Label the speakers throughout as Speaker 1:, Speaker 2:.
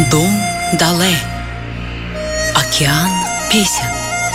Speaker 1: Дом дале. Океан песен.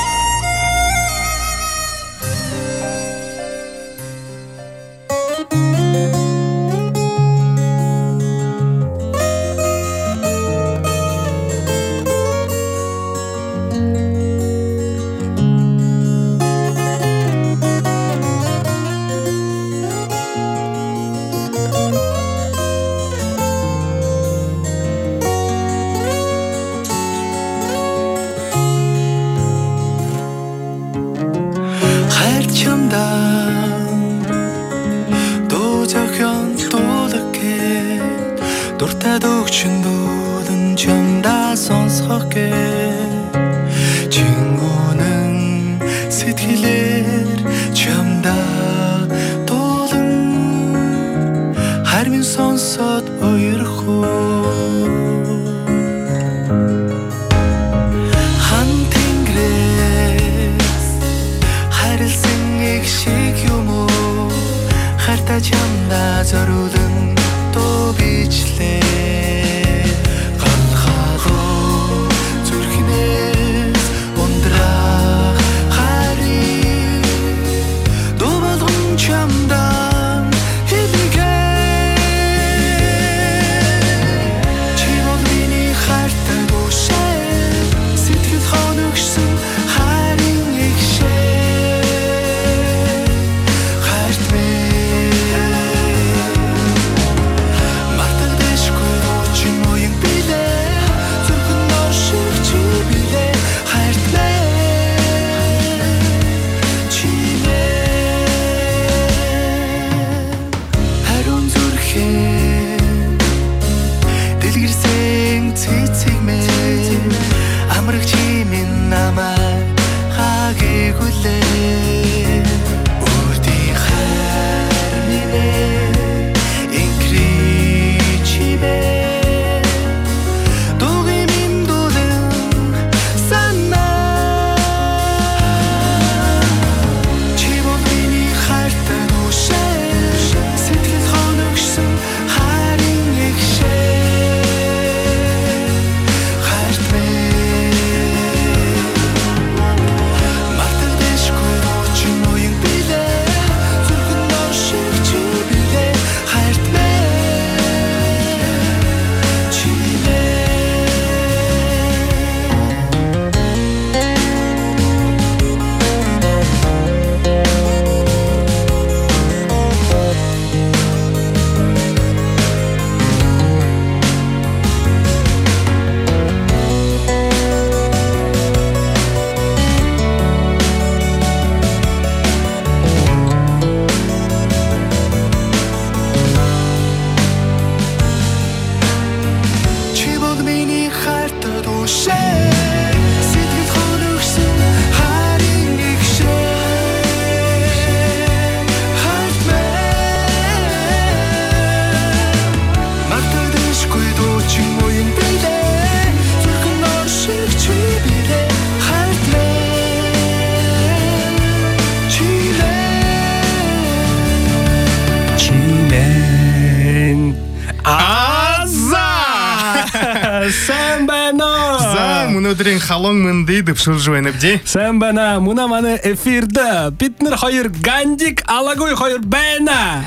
Speaker 2: Өнөөдрийн халуун мэндий дэвшүүлж байна вэ?
Speaker 3: Сайн байна. Муна манай эфирдэ бид нар хоёр Гандик Алагуй хоёр байна.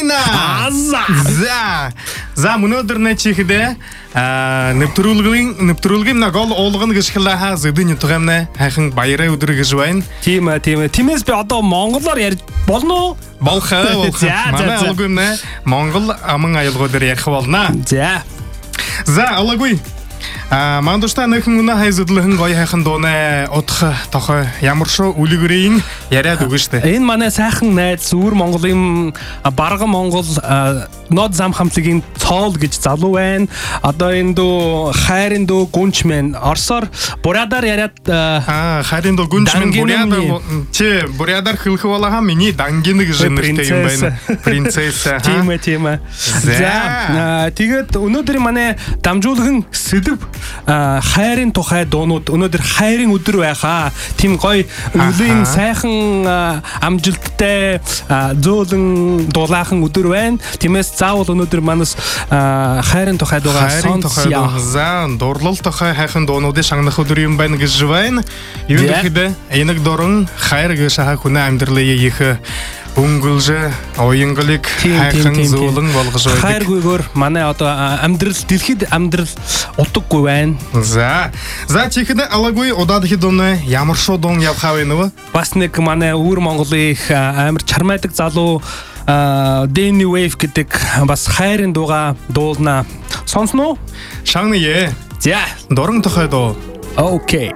Speaker 2: За өнөөдөр нэ чихдэ нэвтрүүлгийн нагол уулгана гэж хэлээ зэдэн ютгамна хайхан баяраа өдөр гэж байна.
Speaker 3: Тийм. Тиймээс би одоо монголоор ярьж болно уу?
Speaker 2: Болох. Манай Алагуй монгол аман аялгуудаар ярих болно. За Алагуй Мандушта нэхэн үнэ хайзудлахын гоё хайхан дуунаа удах тохой ямар шүү үлгэрийн яриад өгнө штэ.
Speaker 3: Энэ манай сайхан найз Сүр Монголын Барган Монгол нод зам хамтлагийн цоол гэж залуу байна. Одоо энэ дөө хайрын дөө гүнч мэн орсоор бурядар яриад
Speaker 2: хайрын дөө гүнч мэн бурядар чи бурядар хэлэх болоо миний дангин гэж нэртэй юм байна. Принцесса.
Speaker 3: Тийм. За тэгээд өнөөдрийн манай дамжуулгын сэдв хайрын тухай дуунууд өнөөдөр хайрын өдөр байхаа. Тим гоё өлийн сайхан амжилттай зөөлөн дулаахан өдөр байна. Тиймээс заавал өнөөдөр манас хайрын тухай дуугаа сонсъё.
Speaker 2: За дурлал тухай хайрын дуунуудыг шагнах өдөр юм байна гэж байна. Юу гэхэд энийг дуран хайр гэж хүнээ амьдралын их өнгөлж оюнглыг хайхан зөөлөн болгож байдаг.
Speaker 3: Хайргүйгээр манай одоо амьдрал дэлхийд амьдрал утгагүй байна.
Speaker 2: За чихэд алагүй удаад хэд үнэ ямар шууд дун явхаа вэ нөө?
Speaker 3: Бас нэг манай өвөр Монголын их амар чармайдаг залуу Danny Wave гэдэг бас хайрын дууга дуулна. Сонсно уу?
Speaker 2: Шагнае.
Speaker 3: За
Speaker 2: дуран тухай дуу.
Speaker 3: Окей.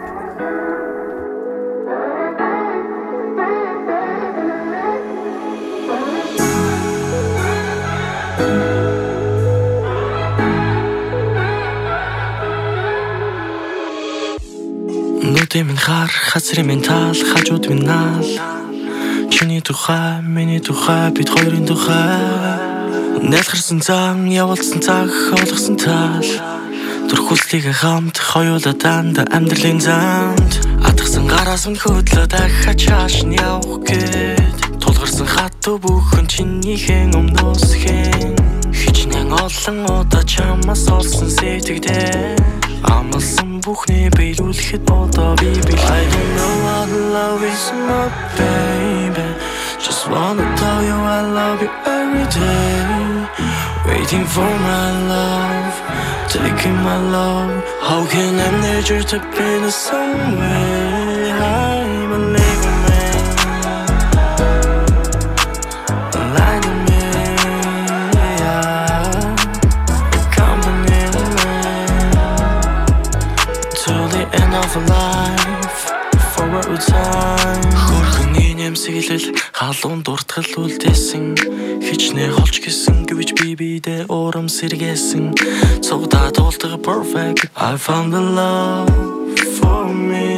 Speaker 4: Нүдэн минь хар, хацрын минь тал, хажууд минь наал. Чиний тухай, миний тухай, бид хоёрын тухай. Нэлхэрсэн зан, явуулсан цаг, олгосон тал. Төрхүүлтийг хамт, хоёулаа дандаа амьдралын замд. Атгсан гараас минь хөдлөө дахиад чааш нь явах гээд. Тулгарсан хатуу бүхэн чинийхэн өмнөөс хэн. Хичнээн олон удаа чамаас олсон сэтгэдээ. Амлсан бүхний биелүүлэхэд бодоо би I don't know what love is, my baby. Just wanna tell you I love you every day. Waiting for my love, taking my love. How can I measure to be in some way? I'm a living man, lying to me, company man, till the end of life, forever time. Хөрхний нэмсэглэл халуун дуртгал үлдээсэн. Хичнээн холч гисэн гэвч би бидээ урам сэргээсэн. Цогдаад уулдаг perfect. I found the love for me.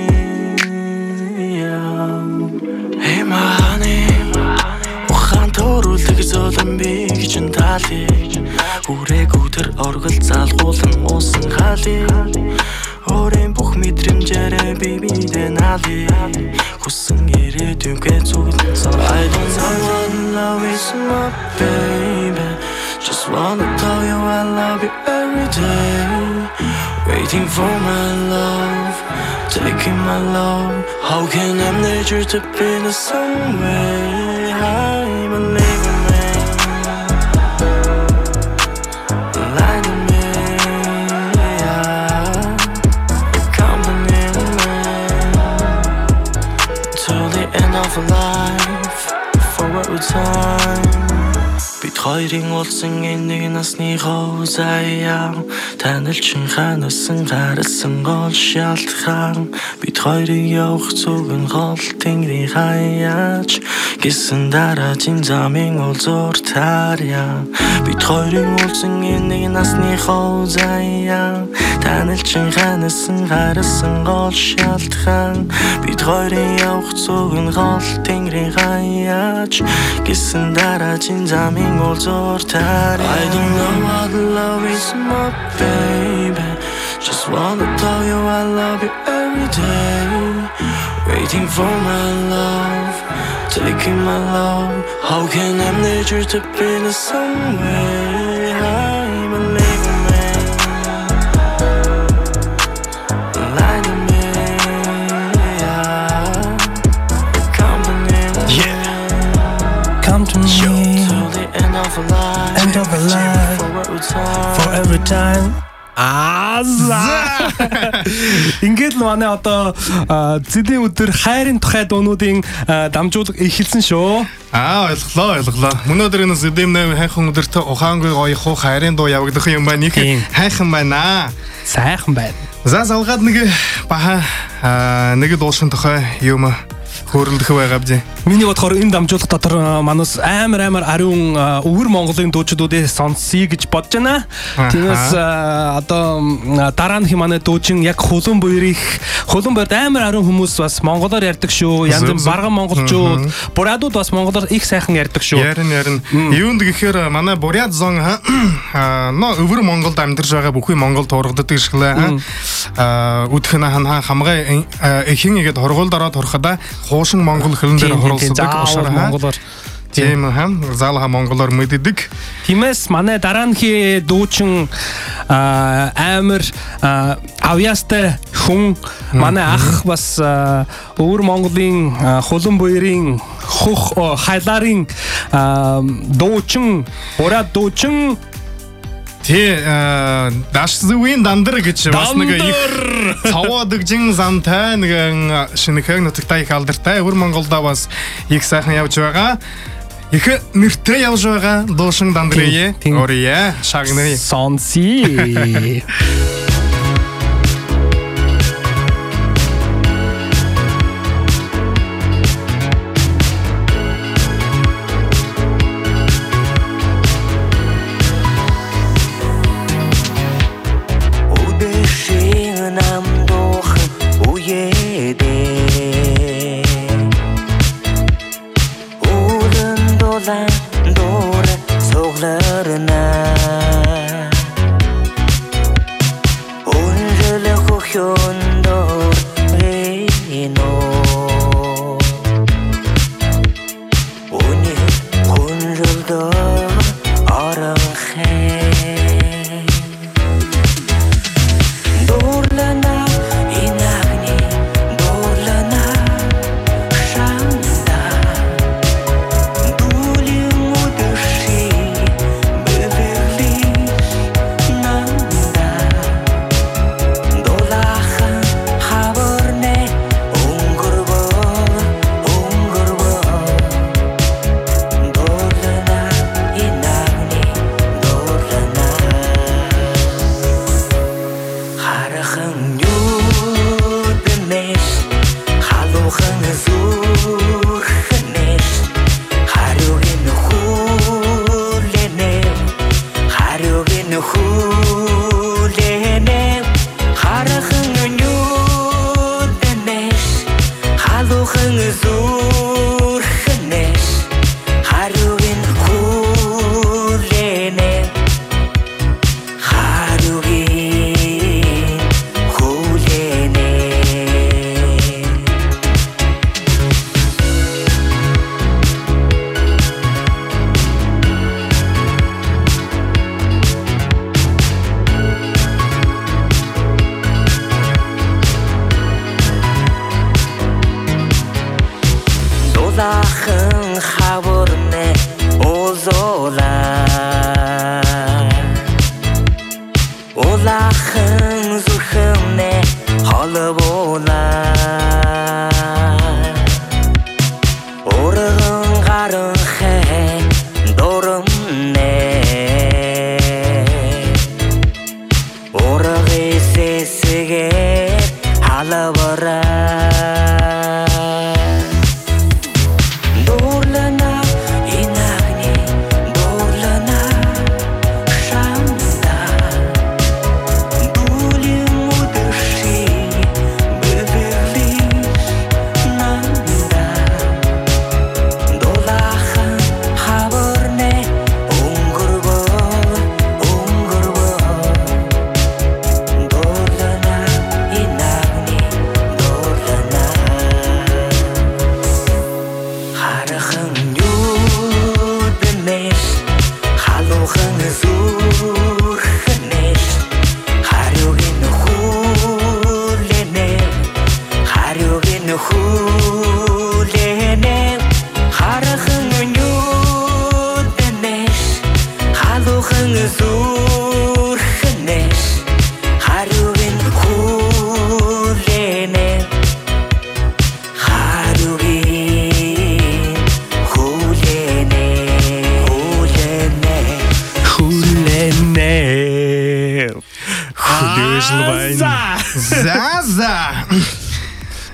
Speaker 4: Hey my honey, ухаан төрүүлэг зөөлөн би гэж таалж. Хүрээгүй тэр оргил залгуулан уусан хааль. Өөрийн бүх мэдрэмжээрээ би бидээ наали. Хүсэн ирээдүйгээ зүгтэн сан. I don't know what love is, my baby. Just wanna tell you I love you every day. Waiting for my love, taking my love. How can I measure to be in some way? I'm a living man, lying to me, company man, till the end of life, forever time. Бид хоёрын уулзсан энэ насныхоо заяа танилчин ханасан гарсан гол шалтгаан. Бид хоёрын явах зүгэн гол тэнгэрийн хаяач гэсэн дараагийн замын уулзуур тарья. Бид хоёрын уулзсан энэ насныхоо заяа танилчин ханасан гарсан гол шалтгаан. Бид хоёрын явах зүгэн гол тэнгэрийн хаяач гэсэн дараагийн замын I don't know what love is, my baby. Just wanna tell you I love you every day. Waiting for my love, taking my love. How can I measure to be in some way? I'm a living man, lying to me, company.
Speaker 3: Come to me.
Speaker 4: End of a life, forever time.
Speaker 3: Ингээд л манай одоо зэлийн өдөр хайрын тухай дуунуудын дамжуулга эхэлсэн шүү.
Speaker 2: Ойлголоо. Өнөөдөр энэ зэлийн хайхан өдөрт ухаангүй гоё хайрын дуу явагдах юм байна. Их хайхан байна.
Speaker 3: Сайхан байна.
Speaker 2: За залгаад нэг баха нэг дуушин тухай юм хөрөлдөх байгаа бзэ.
Speaker 3: Миний бодохоор энэ дамжуулах дотор манус амар ариун өвөр Монголын дүүчдүүдээ сонсъё гэж бодож байна. Тиймээс одоо дараа нь манай дүүчин яг хулуун буйрыг амар ариун хүмүүс бас монголоор ярьдаг шүү. Янз бүр барган монголчууд, бурядууд бас монголоор их сайхан ярьдаг шүү.
Speaker 2: Ярин. Юунд гэхээр манай буряд зон өвөр Монголд амьдарч байгаа бүхий монгол тургаддаг шглээ. Үдхэн хамгай эхэн игээд хоргуулд ороод ороход хуушин монгол хэлэн дээр хоруулдаг ушаараа монголоор тийм заалха монголоор мэддэг.
Speaker 3: Тиймээс манай дараанхи дүүчин амар авьяастай хүн манай ах бас өвөр Монголын хулуун буйрын хайларын дүүчин бурад дүүчин
Speaker 2: даш зүвийн дандар гэж бас нэг их цаваадаг жин замтай нэг шинэхэн нутагтай их алдартай өвөр Монголда бас их сайхан явж байгаа. Их нэртэй явж байгаа дуушин дандрые ория шагнери
Speaker 3: сонси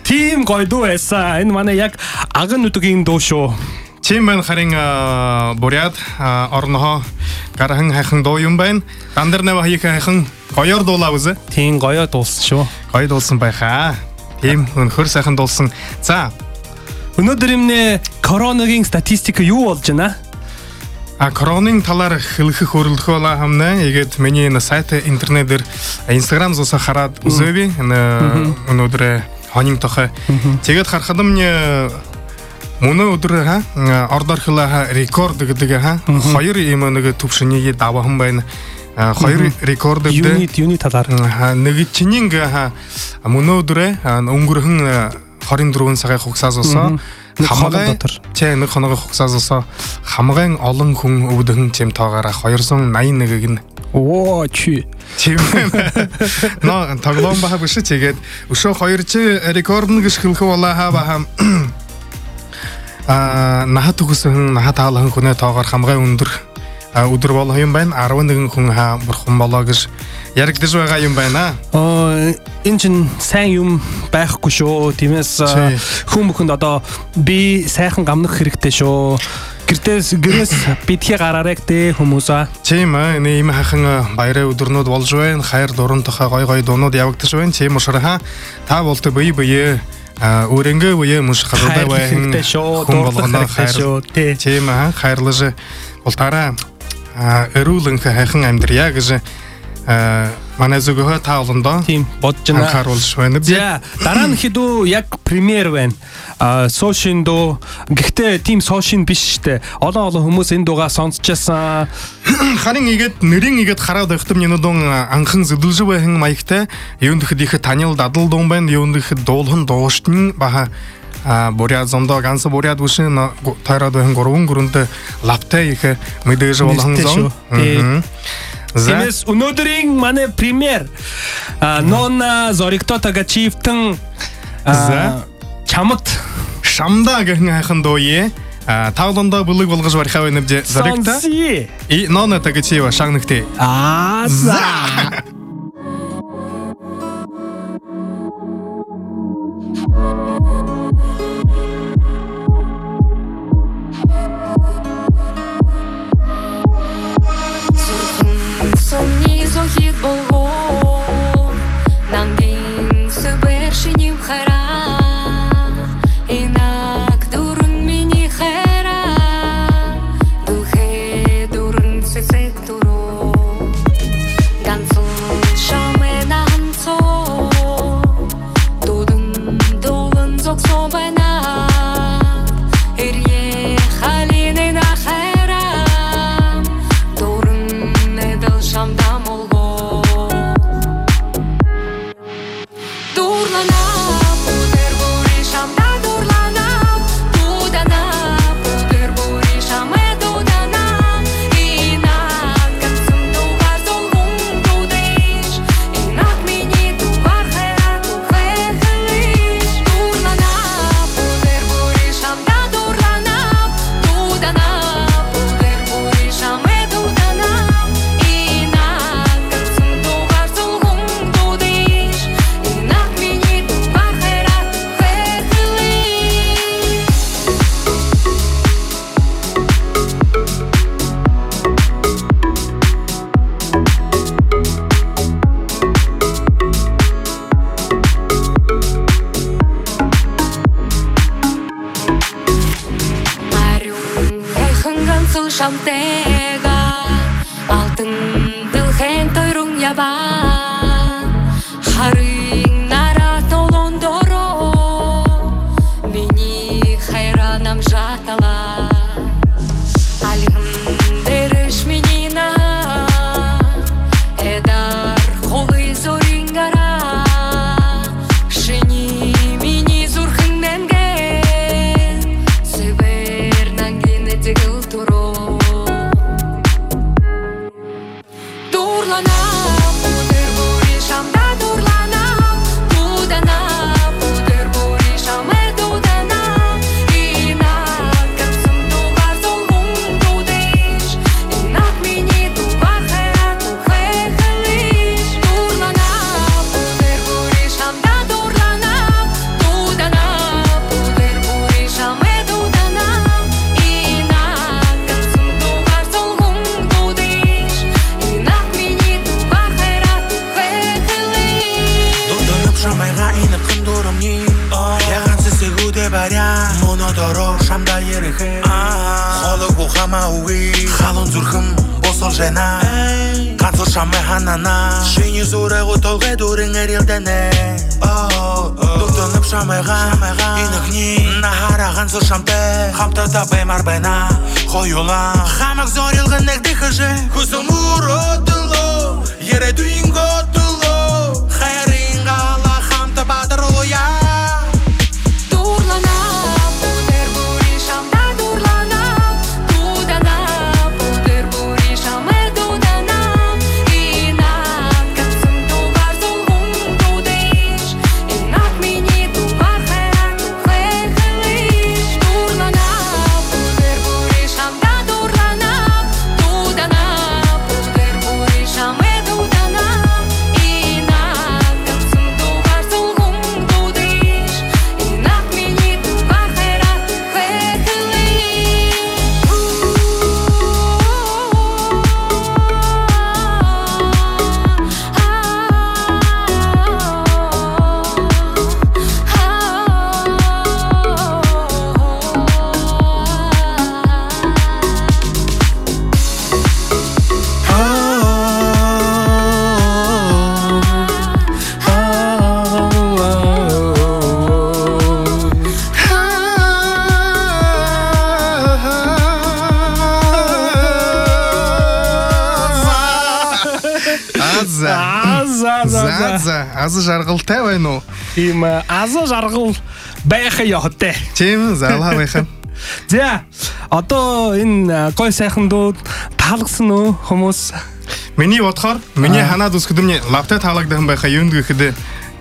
Speaker 3: Тийм гоё дуу байсан. Энэ манай яг аган нүдгийн дуу шүү.
Speaker 2: Тийм байна харин буряд орнохоо гарахан хайхан дуу юм байна. Дандарнаа хаяг хайхан гоёор дуулаа үзэ.
Speaker 3: Тийм гоёо дуулсан шүү.
Speaker 2: Гоё дуулсан байхаа. Тийм өнөхөр сайхан дуулсан. За
Speaker 3: өнөөдөр юмнэ коронагийн статистик юу болж байна?
Speaker 2: Короны талаар хэлэх хөрлөх болоо хамнаа. Тэгээд миний энэ сайт интернетээр Instagram зуусаа хараад үзээвэ. Өнөөдөр хонин тохой. Тэгээд харахад мне мөнөө өдөр ордорхлаа рекорд гэдэг хоёр юм нэг төвшнийг давахан байна. Хоёр рекорд
Speaker 3: гэдэг. Юуны талаар?
Speaker 2: Нэг чинийг мөнөө өдрөө өнгөрхөн 24 цагийн хугацаас усаа хамгаан нэг хоногоо хугацаас усаа хамгаан олон хүн өвдөн чим тоогоороо 281-ийг нь
Speaker 3: оо чи
Speaker 2: тийм нөө тоглоом баха биш тэгээд өшөө 2 рекорд гэж хэлэх болоо хаа нахад төгсөн нахад таалхан хүнээ тоогоор хамгаан өдөр болох юм байна 11 хүн бурхан болоо гэж яригдж байгаа юм байна.
Speaker 3: Энэ чинь сайн юм байхгүй шүү. Тиймээс хүн бүхэнд одоо би сайхан гамнах хэрэгтэй шүү. Гэрээс битгий гараарай гэдэг хүмүүсаа.
Speaker 2: Тийм ээ. Ийм хахан баярын өдрнүүд болж байна. Хайр дуран тохой гой дуунууд явагдаж байна. Тийм уушраа та болт бие өрөнгөө үе мөш хадаа байна. Хүн болгоно хайр шүү. Тийм ээ. Хайрлаж болтараа эрүүлэн хайхан амьдрья гэж манай зүгөө та олондоо
Speaker 3: тийм бодож байна.
Speaker 2: Анхааруулж байна.
Speaker 3: За дараа нь хэдүү яг премьер байна. Сошин дуу. Гэхдээ тийм сошин биш штэ. Олон хүмүүс энэ дуугаа сонсчихсан.
Speaker 2: Харин игээд нэрийн игээд хараад байхдаа энэ дуу анхан зөвлөж байхын маягтай. Юунд ихэд их танил дадал дуу байна. Юунд ихэд дуулхан дуушин баха буряд зондоо ганц буряд бүшин тойроод байх 3 гүрэнтэй лаптай их мэдээж болгон зон. Зэмэс
Speaker 3: өнөөдрийн манай премьер Нона Зоригтотага чифтэн чамд
Speaker 2: шамда гэх хайхан дууе тавлондоо бүлэг болгож барихаа байна гэж Зоригта Нона тага чива шагнагтэй
Speaker 3: за
Speaker 5: зүрхэм босол жена ганцур шамай ханана шиний зүрэгу толгой дүрэн эрэлдэнэ дутунып шамайга инэгний нахара ганцур шамтай хамтада баймар байна хоюла хамаг зорилгын нэгдэхэжэ хүсэл муротыло ерэдуин готыло хайрын гала хамта бадарлуя
Speaker 2: Аза жаргалтай байна уу?
Speaker 3: Тийм аза жаргал байх ёхтой.
Speaker 2: Тийм заалаа байх.
Speaker 3: За одоо энэ гой сайхан дуу таалгсан уу хүмүүс?
Speaker 2: Миний бодохоор миний ханаад үсгэдэмний лавтай таалагдсан байхаа юунд гэхэд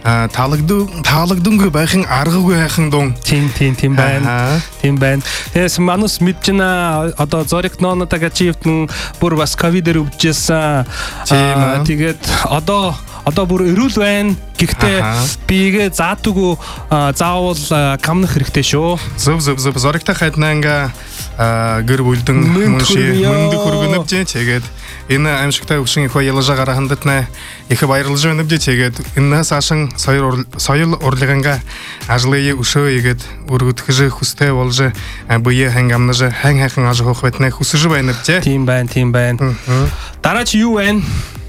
Speaker 2: таалагдунгүй байхын аргагүй хайхан дун.
Speaker 3: Тийм байна. Тийм байна. Тэс манус мэдчина одоо зориг ноонотаг ачивтэн бүр бас ковидэр өвжсэн. Тэгээд одоо бүр эрүүл байна. Гэхдээ бигээ заатгүй заавал камнах хэрэгтэй шүү.
Speaker 2: Зөв зоригтай хайднанга гэр бүлдэн мөндөг хөргөнөв тэгээд энэ аимшигтай өвшин их ялажаагаар хандатна их баярлж байна гэж тэгээд энэс ашин соёл урлаганга ажлыг өшөөгээд өргөдөхж хүстэй болж бие хангамнаж хайхан аж хоох байтна хүсэж байна гэж.
Speaker 3: Тийм байна. Дараа чи юу байна?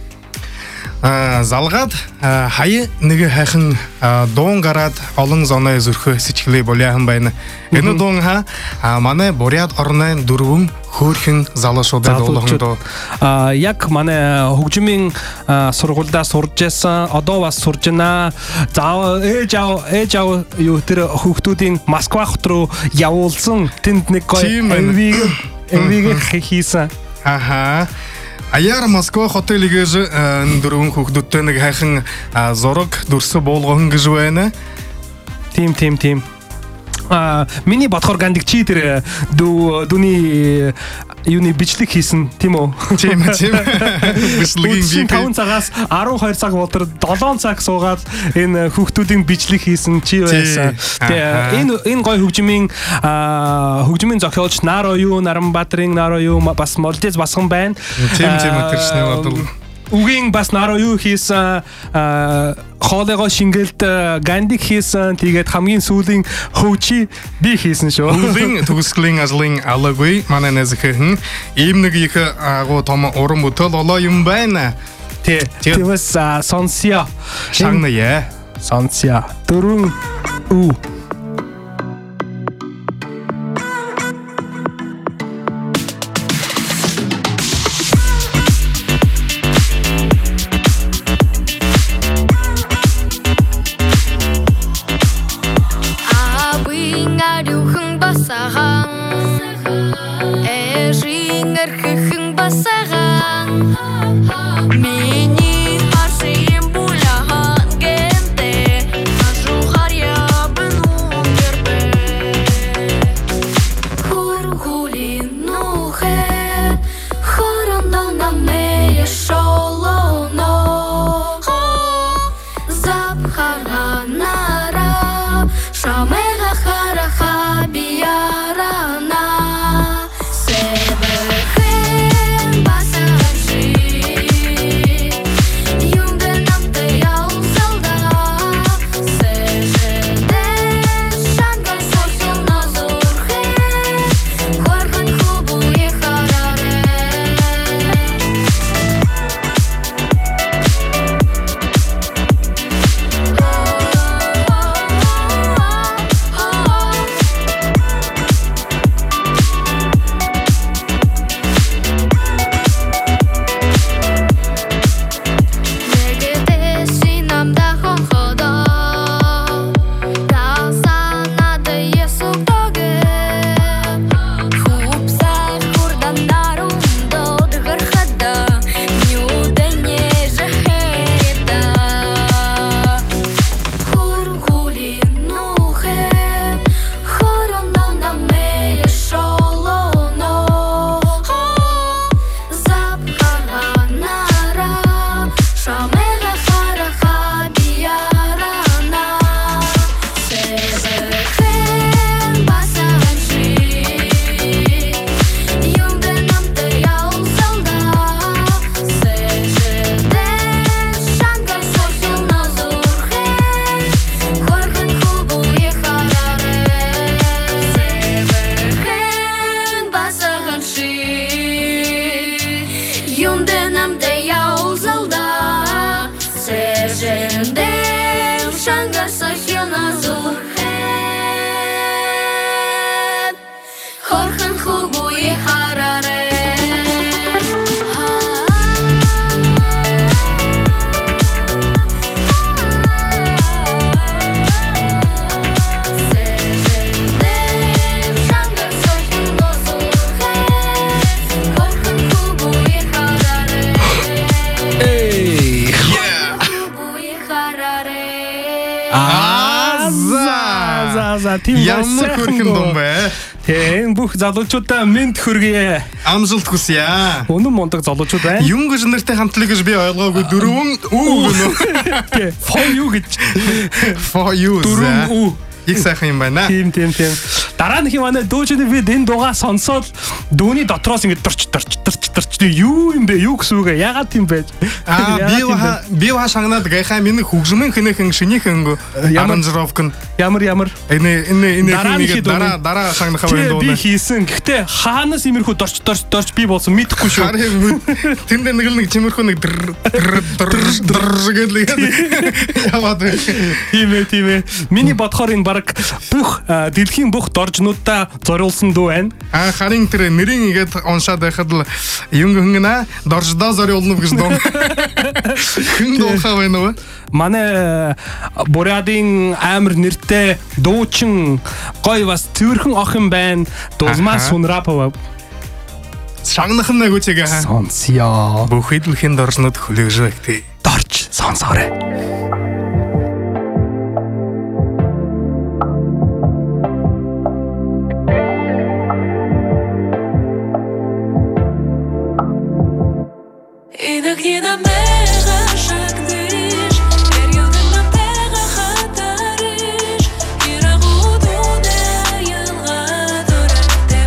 Speaker 2: Залгаад хаяа нэг хайхан дуун гараад олон зоной зөрхөө сичглээ болиахан байна. Энэ дуун манай буряд орны дөрвөн хөөрхөн залуучуудад болгонд
Speaker 3: яг манай хөгжмийн сургуульдаа сурж байсан одоо бас сурж байна. Заав ээж аав юу тэр хүүхдүүдийн Москва хот руу явуулсан тэнд нэг гоё MV хийсэн.
Speaker 2: Аяар Москва хотелигээс дөрвөн хүүхдүүдтэй нэг хайхан зураг дүрсэ буулгон гэж байна.
Speaker 3: Тийм. Миний бодохоор гандик чи тэр дүүний юуны бичлэг хийсэн тийм үү?
Speaker 2: Тийм. Бичлэгийн
Speaker 3: 5 цагаас 12 цаг болтор 7 цаг суугаад энэ хүүхдүүдийн бичлэг хийсэн чи байсан. Тэгээ энэ гой хөгжмийн зохиолч Наро юу Наранбаатарын Наро юу бас Молдез басхан байна.
Speaker 2: Тийм тэрчний бодол.
Speaker 3: Үгийн бас Наро юу хийсэн хоолойгоо шингэлд гандик хийсэн тэгээд хамгийн сүүлийн хөвчи би хийсэн шүү.
Speaker 2: Үгийн төгсгөлийн ажлын алагүй манай нэзхэн ийм нэг их агуу том уран бүтээл болоо юм байна.
Speaker 3: Тиймээс сонсё.
Speaker 2: Шагнаа.
Speaker 3: Сонсё. Дөрвөн үү
Speaker 6: Юнде нам де я узалда Серженде Шанга сахина зурхет Хорхан хубуи хараре
Speaker 2: Ямар хөрхэн дум бэ?
Speaker 3: Энэ бүх залуучуудаа мэд хүргэе.
Speaker 2: Амжилт хүсье.
Speaker 3: Өнөө мундаг залуучууд байна.
Speaker 2: Юнг жанртай хамтлаг гэж би ойлгоогүй дөрвөн үү гэнэ.
Speaker 3: For you гэж.
Speaker 2: For you.
Speaker 3: Дөрвөн үү.
Speaker 2: Их сайхан юм байна.
Speaker 3: Тийм. Дараагийн манай дүүжиний бид энэ дугаа сонсоод дүүний дотроос ингэж дурч юу юм бэ? Юу гэсэн үг вэ? Ягаад тийм байж?
Speaker 2: Би шагнаад гайхаа миний хөгжмөн хэнэхэн шинийхэн аранжировк нь
Speaker 3: ямар
Speaker 2: энэ дараа шагнахаа байна дуу.
Speaker 3: Би хийсэн. Гэхдээ хаанаас имерхүү дорч би болсон мэдэхгүй шүү.
Speaker 2: Тэнд нэг чимэрхүү нэг гэдэг яваад байна.
Speaker 3: Тийм ээ. Миний бодохоор энэ баг бүх дэлхийн бүх доржнуудаа зориулсан дүү байна.
Speaker 2: Харин тэр нэрийн игээд уншаад байхад л юм хөнгөнэ дорждоо зориулна гэж дуу. Хин дуухаа байна уу?
Speaker 3: Манай Бурядын амар нэртэй дуучин гоё бас цэвэрхэн охин байна. Дулмаас Сунрапова.
Speaker 2: Шагнах нэг үчигээ
Speaker 3: сонсё.
Speaker 2: Бүх дэлхийн доржнууд хүлээж байгтээ.
Speaker 3: Дорж сонсоорой.
Speaker 7: Иногда на мега шагнешь, периоды на мега хатаришь, и работу не ялгадора ты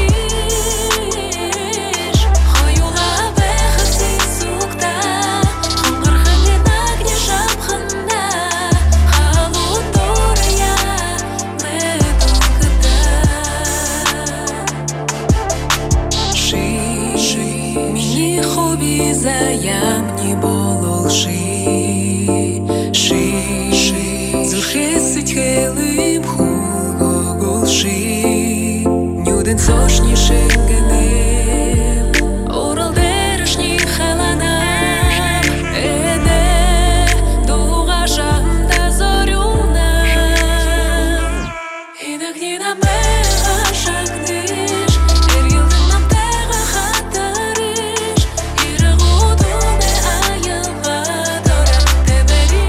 Speaker 7: беришь. Хоюла бехси сукта, хомархане нагне шапханда, халуторя медукта. Мини хобби заям не бололши Зурхесыть хелым хулгоголши Нюден сошни шенгенем Орал дерешни халана Эне дуга шанда зорюна Иногда на мега шагнешь Периоды нам тега хатаришь И работу не аялгадора ты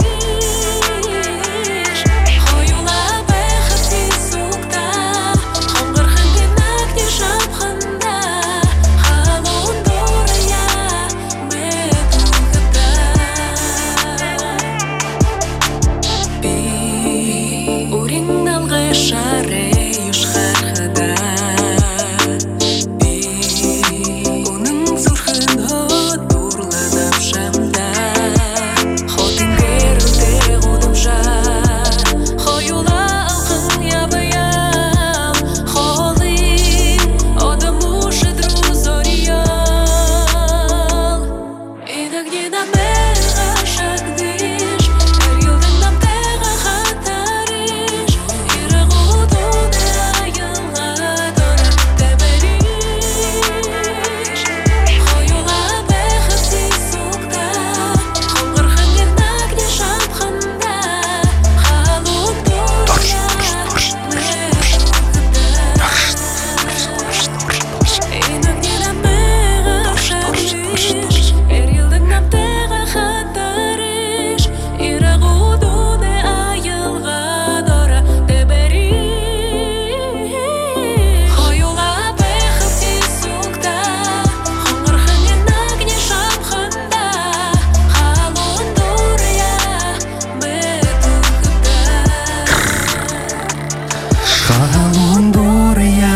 Speaker 7: беришь Хоюла бехси сукта Хомгарханге нагне шапханда Халун дорая медукта Би урин алга шаре юшхархада Би унын зүрхэн дурланап шамда Хотын гэрэлдэ гудамжа Хоюла алхын ябаям Холын одамуши друзориял Иногда на мега шагнешь Периоды нам тега хатаришь И работу не аялгадора ты беришь Хоюла бехси сукта Хомгарханге нагне шапханда Халун доря Иногда на мега шагнешь Периоды нам тега хатаришь И работу не аялгадора ты беришь Хоюла бехси сукта Хомгарханге нагне шапханда Халун доря медукта
Speaker 3: Халун доря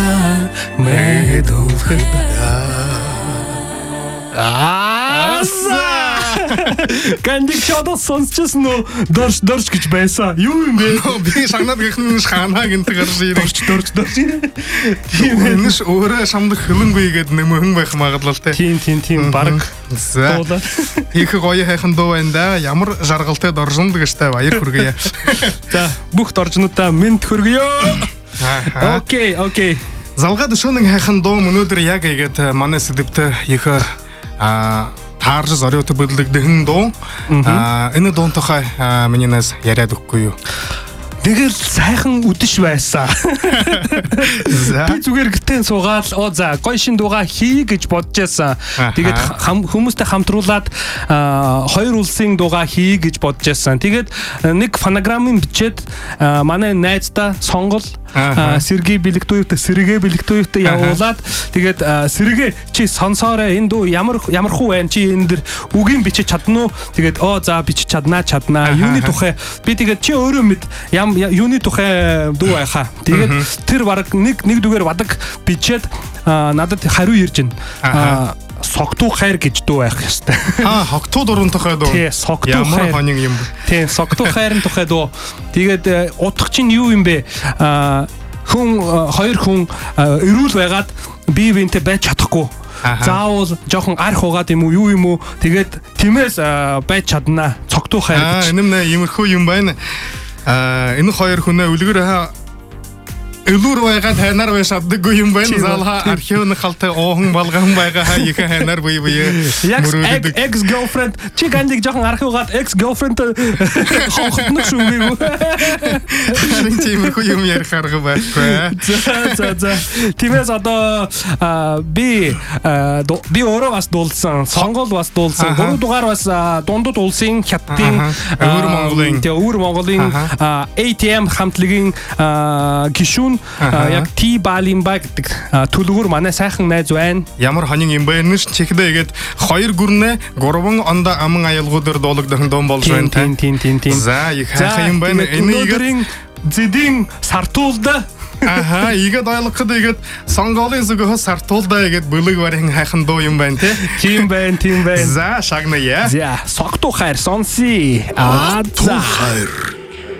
Speaker 3: медукта. Ганdig чодоо сонсчихсон уу? Дорж гэж байсан. Юу юм бэ?
Speaker 2: Би шагнаад гихнэн шаанаа гэнтэй гарч ирээ.
Speaker 3: Дорж.
Speaker 2: Тийм энэш өөрөө шамдаг хөлөнгөй гээд нэмэн байх магадлал те.
Speaker 3: Тийм баг.
Speaker 2: За. Их гоё хайхан дуу байна да. Ямар жаргалтай доржинд гэжтэй баяр хүргэе.
Speaker 3: За бүх доржнуудаа мэд хүргэё. Окей.
Speaker 2: Залгаад шөнэн хайхан дуу өнөөдөр яг игээд манай сэдвтэ их таарж зориуд бүдлэгдэн дуу. Энэ дуун тухай миний нас яриад өгөхгүй юу?
Speaker 3: Тэгэл сайхан үдэш байсан. Би зүгээр гитэн суугаад за гоё шин дууга хий гэж бодож байсан. Тэгээд хүмүүстэй хамтруулаад хоёр улсын дууга хий гэж бодож байсан. Тэгээд нэг фонограммын бичээд манай найздаа сонгол Сэргээ бэлэгтүүвтэй явуулаад тэгээд сэргээ чи сонсоорой энэ дуу ямар хүү байна чи энэ дэр үгийн бичиж чадна уу тэгээд за бичиж чаднаа юуны тухай би тэгээд чи өөрөө мэд юуны тухай дуу байхаа тэгээд тэр баг нэг дүгээр бадаг бичээд надад хариу ирж байна Согтуу хайр гэж дуу байх ёстой.
Speaker 2: Хогтуу дурын тухай дуу.
Speaker 3: Тий, согтуу хайр.
Speaker 2: Ямар хоног юм бэ?
Speaker 3: Тий, согтуу хайрын тухай дуу. Тэгээд утга чинь юу юм бэ? Хоёр хүн эрүүл байгаад бие биентэй байж чадахгүй. Заавал жоохон арх угаад юм уу, юу юм уу? Тэгээд тиймээс байж чаднаа. Согтуу хайр гэж.
Speaker 2: Энэ нэ иймэрхүү юм байна. Энэ хоёр хүнээ үлгэр Элүр байгаад хайнаар байж чаддаггүй юм байна. Залха архивны халтай оохон болгон байгаа их хайнаар бие.
Speaker 3: Яг ex-girlfriend чи ганdig жоохон архивгаад ex-girlfriend хохотнох шүү.
Speaker 2: Тиймэрхүү юм ярих арга байхгүй.
Speaker 3: За. Тиймээс одоо би өөрөө бас дуулсан, сонгол бас дуулсан. Гурван дугаар бас дундад улсын хятадын өвөр Монголын ATM хамтлагийн гишүүн яг Ти Балимба гэдэг төлөвөр манай сайхан найз байна.
Speaker 2: Ямар хоног юм бэ? Нэш чихдэ игээд хоёр гүрнэ 3 онда аман аялгуудаар дуулагдах дом болж байна.
Speaker 3: Тийм.
Speaker 2: За их хайхан юм байна.
Speaker 3: Энийгээр зэдийн сартуулда
Speaker 2: игээд ойлгоход игээд сонголын зүгөөс сартуулда игээд бүлэг барин хайхан дуу юм байна те.
Speaker 3: Тийм байна.
Speaker 2: За шагная.
Speaker 3: За согтуу хайр сонси. За хайр.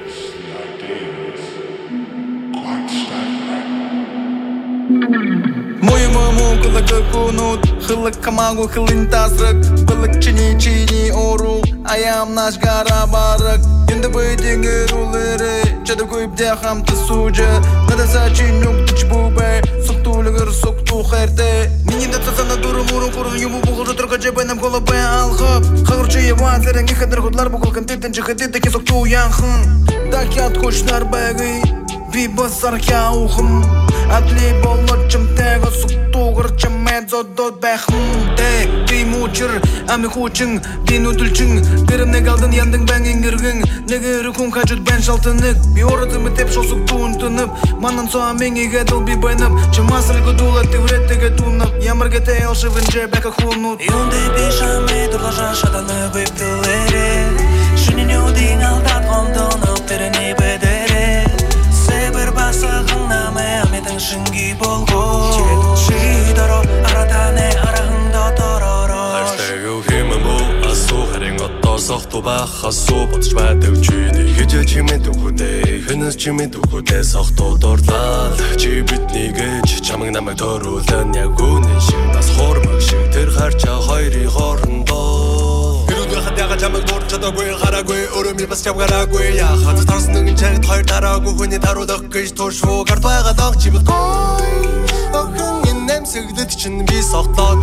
Speaker 8: Кунут, хылык камагу хылын тасрык, былык чини ору, аям наш гарабарык. Енді бөйдеңер улыры, чады көйбде хамты сужы, надаса чинюк тыч бубе, соқтулығыр соқту хайрты. Менен датсасана дуру мурун курун юму бұғыл жотырға жебайнам қолы бәй алғып. Қағырчы еван сәрен ехадыр құдлар бұғыл контентен жығыды ке соқту янхын. Дакят көшнар бәгі, би басар кя ухым. Адли болочым тэго суктугар чамэд зодод бэхым Тэг би мучыр ами хучың дин өтілчің Дерім негалдын яндың бәң еңгіргің Негері күн қажуд бән шалтынық Би оратымы теп шол суктуын тынып Манан соа меңеге дыл би байнып Чамасыл гудула тевреттеге тунып Ямырге те алшывын же бәка хунут
Speaker 4: Юнды бешаме дурлажа шаданы бөптілері Шынын өдейін алдат ғомдынып Теріне бедері Себір басығын намы амедің шынги болғу Шидаро аратане арахында тараро Хаштагу химэн бұл асу Харин отто соқту бақ асу Бодж бәдіг чүйді Хиджа чимен дүхуде Хэнэс чимен дүхуде соқту дордлал Чи битний гэж чамыг намайг төрүүлэн Яг үнэн шиг бас хормог шиг Тэр харча хайри хоорондоо Хадяга чамыг дурч чадаагүй гараагүй Өрөөми бас чавгараагүй Яхад тарсан нэгэн чагт хоёр тараагүй Хүний таруулах гэж туршвуу Гард байгаад ах чимэлгүй Охин энэ нэмсэгдэд чинь би сохтоо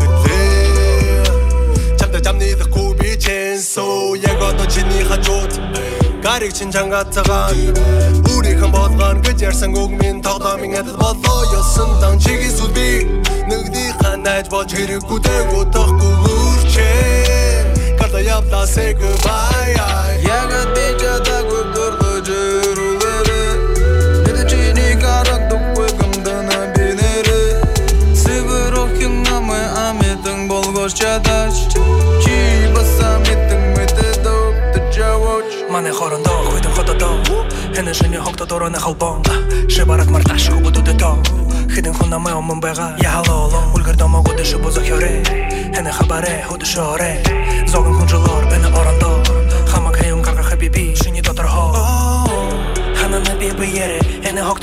Speaker 4: гэтлээ Чамда жамнийдахгүй би чэнсүү Яг одоо чиний хажууд Гарыг чин чангацагаан Өөрийнхэн болгоон гэж ярьсан үг минь Тогтоомын адил болоо ёсон дан чигийн сүл би Нэгдийнхаа найз болж хэрэггүй дээгүү тахгүй үрчээ Когда явда say goodbye Ягад бичада гүрдүрлө жүрулері Эді чини карак дұқпы гымдана бинері Сыбыр охин намы аметің болгош чадаш Чи басам еттің мэті дұқты жауч Мане хорындо хойдың хододо Хэнэ шыны хокто дороны халбон Шыбарат марташ хубуду дэто Хидэн хунамы омын байга Яхалы олон Үлгір домогу дэші бозок йоре Хэнэ хабаре худы шоре Зогын хунжылор бэна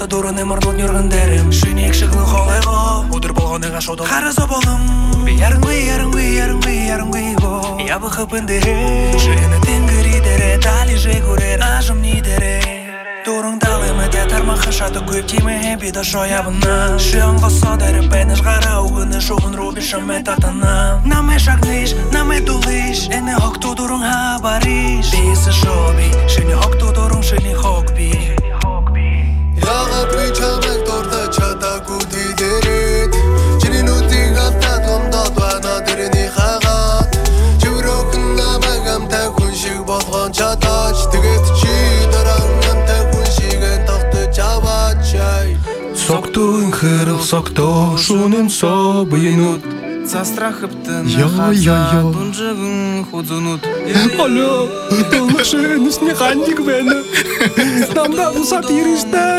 Speaker 8: Ата дурын эморнот нёргандерим Шүнек шыглын холайго Удыр болгоныга шодол Харазо болым Ярыңгый бо Ябы хыпындыре Шыны тенгири дере Дали же гурер Ажым ни дере Дурың далымы де тармақы шаты көп тиме Бида шоябына Шыңғы содары бәніш ғара уғыны Шуғын рубишым әтатына Наме шагныш, наме дулыш Әні хокту дурың хабариш Бейсі шоби Шыны хокту дурың шыны хокби
Speaker 9: Яға причамек торда чата кути дерет Чирин утиг афтат ғымдат вана дерени хағат Чүрөкін намагам тәкун шиг болған чатач Тігет чи дараңын тәкун шиген тақты чавачай
Speaker 8: Соктуын хырыл сокто Шунын собыйнут За страхыптын хатса Тунжығын худзунут
Speaker 3: Алло, машинус не хандик бені. Намда ұсат ерішті.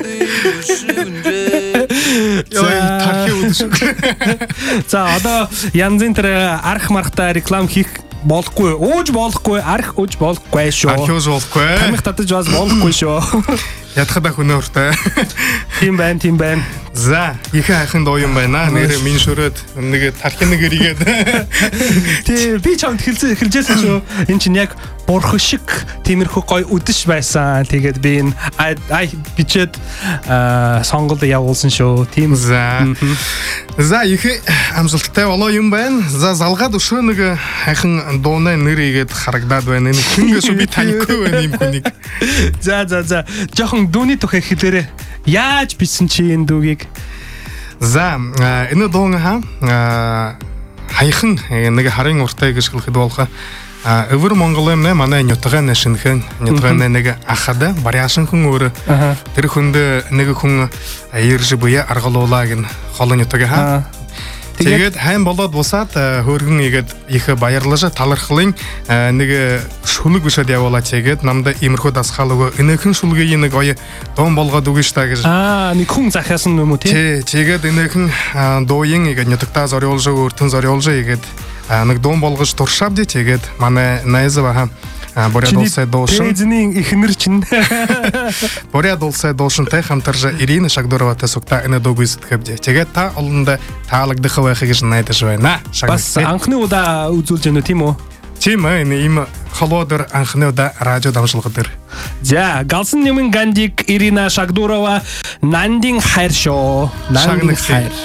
Speaker 3: За, одоо янз энэ арх мархта реклам хийх болохгүй, ууж болохгүй, арх ууж болохгүй шүү.
Speaker 2: Арх ууж болохгүй.
Speaker 3: Тамхи татаж бас болохгүй шүү.
Speaker 2: Ятхада хүнөөртэй.
Speaker 3: Тийм байна.
Speaker 2: За, их хайхан доо юм байна. Нэр минь шөрөөд нэг тархин нэг ирэгээд.
Speaker 3: Тий, би чамд хэлжсэн шүү. Энд чинь яг бурхан шиг тиймэрхүү гой үдэш байсан. Тэгээд би энэ бичээд сонголт явуулсан шүү. Тийм.
Speaker 2: За, их амжилттай болоо юм байна. За, залгаад өшөө нэг хайхан дууны нэр игээд харагдаад байна. Энэ хингээс би танихгүй байна юм хүнийг.
Speaker 3: За. Жохон дууны тухай хэлээрэй. Яаж бичсэн чи энэ дуугийг?
Speaker 2: За, энэ дуун хайхан нэг харын уртай гэж хэлэхэд болох өвөр Монголын манай нютган шинхэн нютган нэг ахада баряашин хүн өөр тэр хүнд нэг хүн ирж буя аргалуулаа гэн холон нютга тэгээд хайн болоод бусаад хөөргөн игээд их баярлаж талархлын нэг шүлэг бишэд явуулаад тэгээд намда имерхүү дасгал өгөө энэхэн шүлгийн нэг гоё дон болгоод өгнө штэ гэж
Speaker 3: нэг хүн захиасан юм уу тий
Speaker 2: тэгээд энэхэн дууын игээд нютгтаа зориулж өөртөн зориулж игээд нэг дон болгож туршаавд тэгээд манай найзва Боряд улсай доошин.
Speaker 3: Тэзний ихнэр чинь.
Speaker 2: Боряд улсай доошинтай хамтарж Ирина Шагдуроватай сугта энэ дууг үзтгэвдэ. Тэгээд та олонда таалагдах байхыг гэж найдаж байна.
Speaker 3: Бас анхны удаа үзүүлж байна тийм үү?
Speaker 2: Тийм ээ, ийм холодор анхны удаа радио дамжуулгад дэр.
Speaker 3: За, галсан нэмэн гандик Ирина Шагдурова Нандин хайр шоо. Нандин хайр.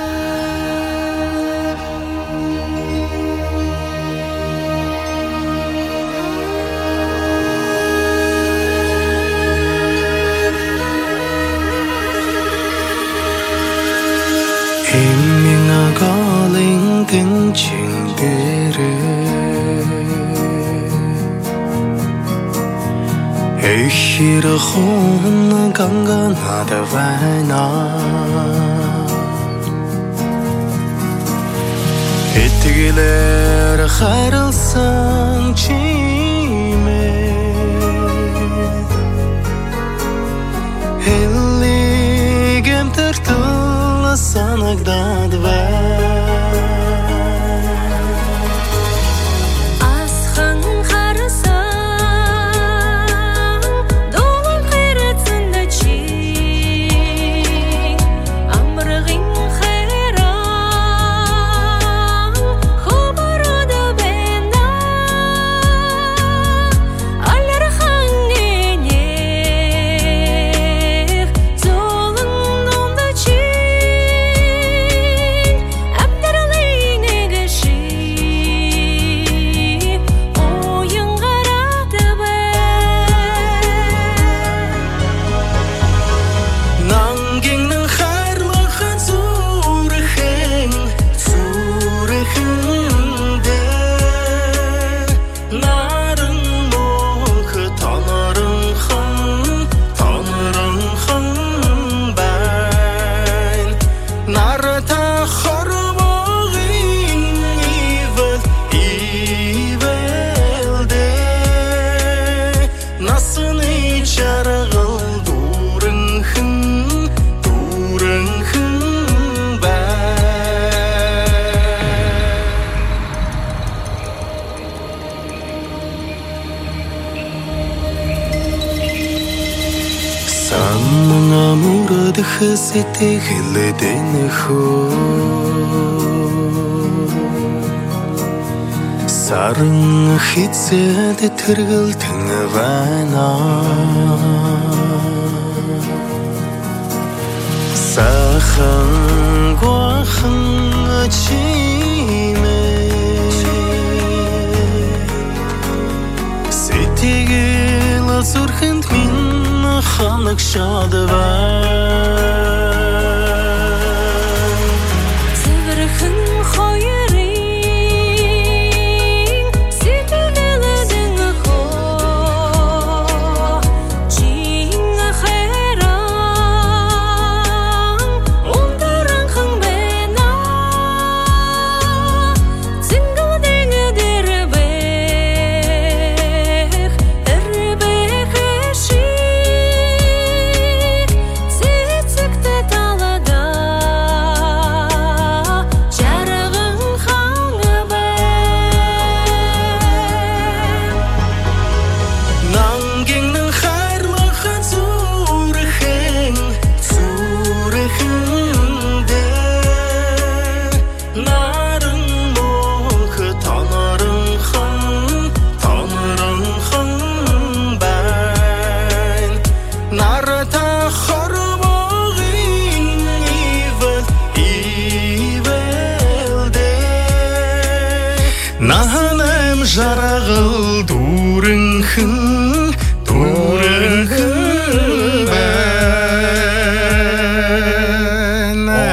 Speaker 4: Хирхон ганганада вайна Этгэлэр хайрлсан чимээ Хэллигэм тэртэл санагдаад байна
Speaker 5: мэдэх сэтгэлдэн сарн хизээд тэргэлтэн байна сахан гохан чимээ сэтгэл зүрхэнд минь ханаг шадваа
Speaker 7: Цэвэрхэн хоёрын сэтгэлдэн чин хайран унтаранхан байна зингадэг дэрбэх эрбэх шиг цэцэгтэй талада жарган хангабэ
Speaker 5: Нангин хайрмахан зүрхэн дээр наран мөнх тоноронхон байна нарата хорвогийн ивэлдэ наханам жаргал дүүрэнхэн байна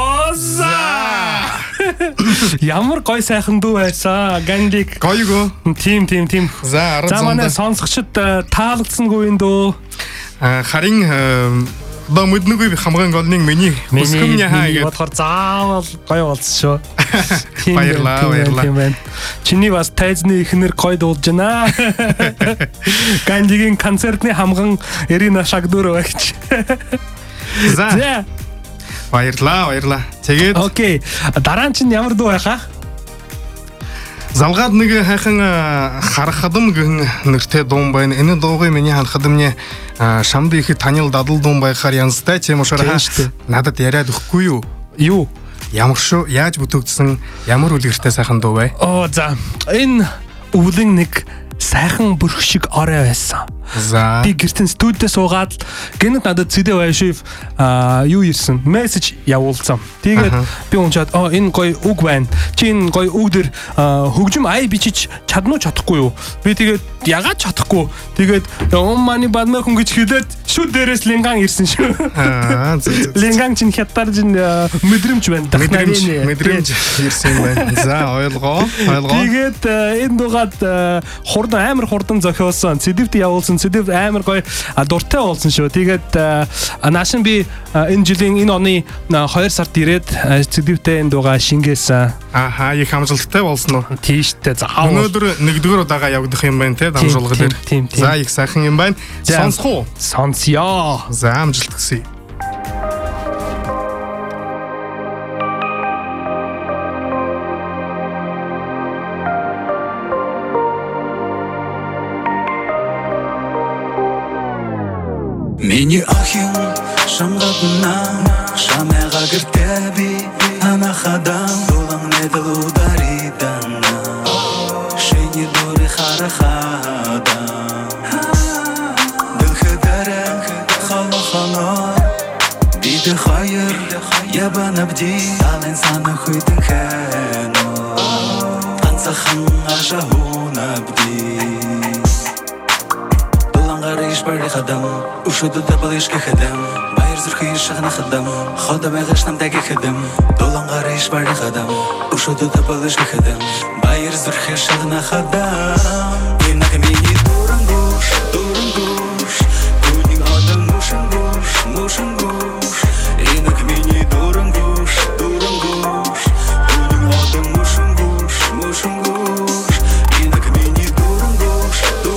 Speaker 3: Ямар гой сайхан дүү байсан. Гандик.
Speaker 2: Гойго.
Speaker 3: Тим.
Speaker 2: За 10
Speaker 3: За манай
Speaker 2: зундаа.
Speaker 3: сонсогчд таалагдсангүй юм дөө.
Speaker 2: Харин ба мэднэгүй хамгаан голныг миний хүсгэмний хаагээд
Speaker 3: бодохоор заавал гоё болсон шүү.
Speaker 2: Баярлалаа.
Speaker 3: Чиний бас тайзны ихнэр гоё дуулж байна. Гандигийн концертны хамгаан Ирина Шагдурова гэж.
Speaker 2: За. Баярлалаа. Тэгээд
Speaker 3: Окей. Дараа нь чинь ямар дуу байхаа?
Speaker 2: залгаад нэг хайхан харахадам гэн нэртэй дуун байна. Энэ дуугийн миний ханхадамны шамд ихэд танил дадал дуун байхаар янзтай тийм уушаараа надад яриад өгөхгүй юу?
Speaker 3: Юу?
Speaker 2: Ямар шүү? Яаж бүтэгдсэн? Ямар үлгэртэй сайхан дуу вэ?
Speaker 3: За энэ өвлөн нэг сайхан бүрх шиг орой байсан.
Speaker 2: За.
Speaker 3: Би гэртэн студиэд суугаад гэнэт надад CD байшив юу ирсэн мессеж явуулсан. Тэгээд би уншаад энэ гоё үг байна. Чи энэ гоё үг дээр хөгжим ай бичиж чадна уу чадахгүй юу? Би тэгээд ягаад чадахгүй. Тэгээд мани бадмаа хүн гэж хэлээд шүд дээрээс линган ирсэн шүү. Линган чин хятар чин мэдрэмж байна.
Speaker 2: Мэдрэмж ирсэн байна. За ойлгоо.
Speaker 3: Тэгээд энэ дугаад амар хурдан зохиосон. CD-т явуулсан. CD амар гоё дуртай болсон шүү. Тэгээд наашин би энэ жилийн энэ оны 2 сард ирээд CD-тэй энэ дуугаа шингээсэн.
Speaker 2: Аха, их амжилттай болсон уу?
Speaker 3: Тийштэй заавал.
Speaker 2: Өнөөдөр нэгдүгээр удаага явагдах юм байна те дамжуулга дээр. За их сайхан юм байна. Сонсох уу?
Speaker 3: Сонсё.
Speaker 2: За амжилт хүсье.
Speaker 10: Миний охин шамгатна шамега гэртээ би анахадан дулан нэдэл ударидана шиний дури харахада дэнхэдэрэн халахана бид хайр ябанабди ален сана хүйтэн хэно ганцхан ажахунабди Гариш бari хадам ушуду дабалиш кхадам байр зүрхий шахна хадам хода мэгаш намдаг хадам долан гариш бari хадам ушуду дабалиш кхадам байр зүрхий шахна хадам инак миний дурангуш түүний адам мушангуш инак миний дурангуш түүний адам мушангуш инак миний дурангуш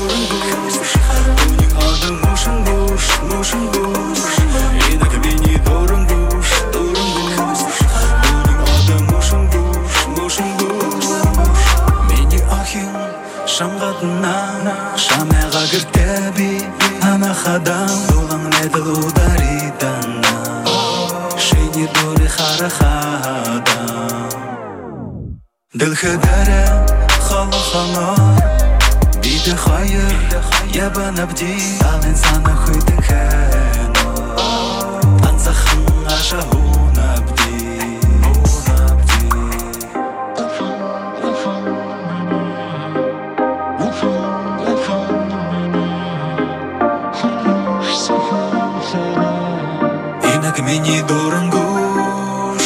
Speaker 10: Инак миний дурангуш Миний охин шамгатна шамега гэртээ би анахадан дулан нэдэл ударидана миний дүүрээ харахада Дэл хэдэрэ холохоноор бид хоёр ябан абди алын санах хөдөн хэн анцахан ашаун абди Инак миний дурангуш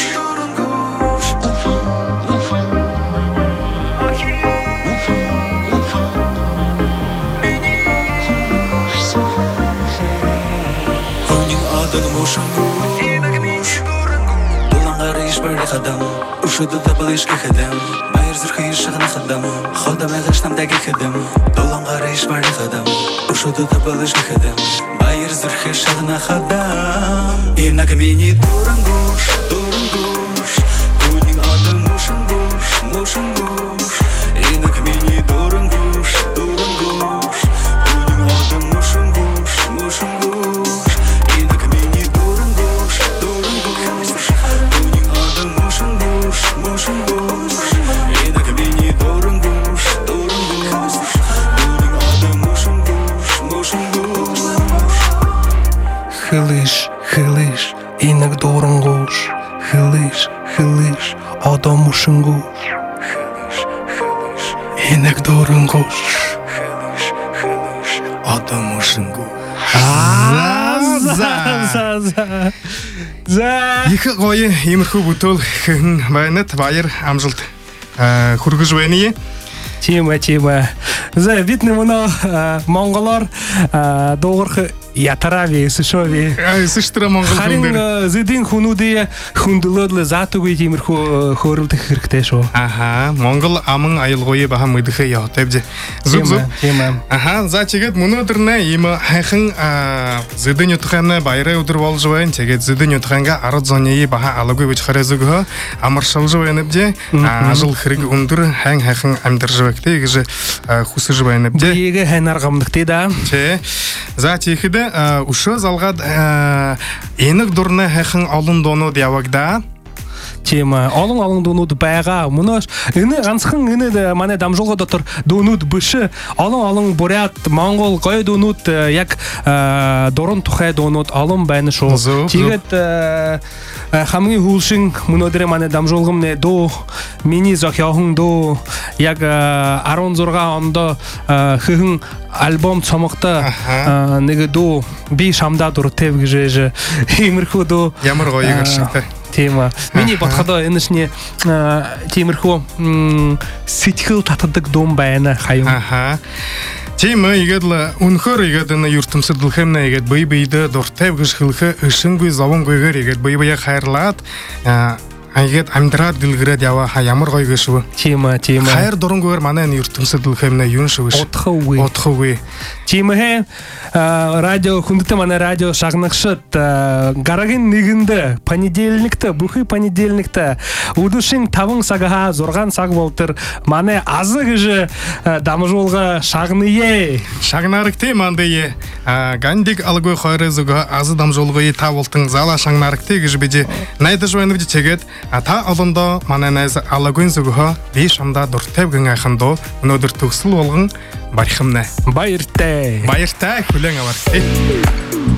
Speaker 10: خدم وشدد بليش كخدم باير زرخي شغنا خدم خدم غش نمداك خدم دولان غريش باري خدم وشدد بليش كخدم باير زرخي شغنا خدم إنك ميني دورنغوش دورنغوش كوني آدم موشنغوش موشنغوش إنك ميني دورنغوش دورنغوش كوني آدم موشنغوش موشنغوش إنك ميني دورنغوش دورنغوش Motion goes, إنك مني دورن goes, دورن goes, دورن هذا motion goes, motion goes.
Speaker 3: خليش خليش إنك دورن goes, خليش خليش هذا motion goes, خليش خليش إنك دورن goes, خليش خليش هذا motion goes. За
Speaker 2: их гоё иймэрхүү бүтээл хэн байнат баяр амжилт хүргэж байна.
Speaker 3: Тийм ээ. За бид нэмнэ монголоор дуугарх ятарави сэшови.
Speaker 2: Сэштра монгол хүн дээр.
Speaker 3: Харин зэдийн хүмүүдийн хөндлөлөө заатгүй тиймэрхүү хөөрөвдөх хэрэгтэй шүү.
Speaker 2: Аха, монгол аман аялгууи бахан мэдхээ явтавж. Зүг.
Speaker 3: Тийм ээ.
Speaker 2: Аха, за чигэд өнөөдөр нэ ийм хайхан зэдийн утгааны баяраа өдөр болж байна. Тэгээд зэдийн утгаанга 10 зоны бахан алаггүй бич харазөг амар шалж байна бжээ. Ажил хэрэг өндөр хайхан амьдарж байгтээ гэж хүсэж байна бжээ.
Speaker 3: Биегэ хайнаар гамдагтээ да.
Speaker 2: Тэ. За чихэд өшөө залгаад энэг дурны хайхан олон дуунууд явагдаа.
Speaker 3: Тийм олон дуунууд байгаа. Мөнөөс энэ ганцхан энэ манай дамжуулга дотор дуунууд биш. Олон бурят монгол гоё дуунууд яг дуран тухай дуунууд олон байна шүү. Тэгээд хамгийн хүүлшин мөнөөдөр манай дамжуулгам нэ дуу миний зохиохон дуу яг 16 онд хэхэн альбом цомогтой нэг дуу би шамдаа дуртай гэж иймэрхүү дуу
Speaker 2: ямар гоё гаштай.
Speaker 3: Тийм аа. Миний бодоход энэ шний тиймэрхүү сэтгэл татдаг дум байна хаян.
Speaker 2: Аха. Тийм игээд үнэхээр игээд энэ ертөнцид дэлхэмнэ игээд бие дуртай гэж хэлэх өшингүй зовонгүйгээр игээд бие хайрлаад игээд амьдраад дэлгэрээд яваа ямар гоё гэшүү.
Speaker 3: Тийм аа.
Speaker 2: Хайр дурангүйгээр манай энэ ертөнцид дэлхэмнэ юун шүү. Удахгүй.
Speaker 3: Тийм ээ. Радио хүндтэй манай радио шагнагчид гарагийн нэгэнд понедельникт бүхий понедельникт өдөршин 5 цагаа 6 цаг болтер манай аз гэж дамжуулга шагныя.
Speaker 2: Шагнарыг тийм андээ гандик алгүй хойрозог аз дамжуулгыг та болтон зала шагнарыг гэж би найдаж байна гэж тэгээд та олондоо манай найз алагын зүгөө би шамдаа дуртай гэн айхан доо өнөөдөр төгсөл болгон барихмнэ.
Speaker 3: Баяртай.
Speaker 2: Баяртай хүлээн аваарай.